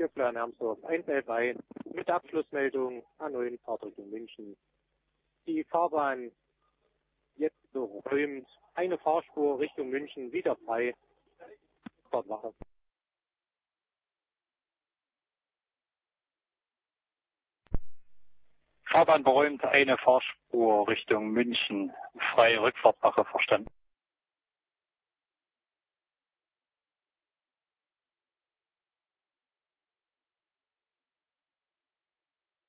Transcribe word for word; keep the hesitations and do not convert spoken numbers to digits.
Vierplan Hermsdorf Einzelbahn mit Abschlussmeldung A neun Fahrtrichtung München. Die Fahrbahn jetzt geräumt, eine Fahrspur Richtung München wieder frei. Fahrtwache. Fahrbahn beräumt, eine Fahrspur Richtung München, freie Rückfahrtwache, verstanden.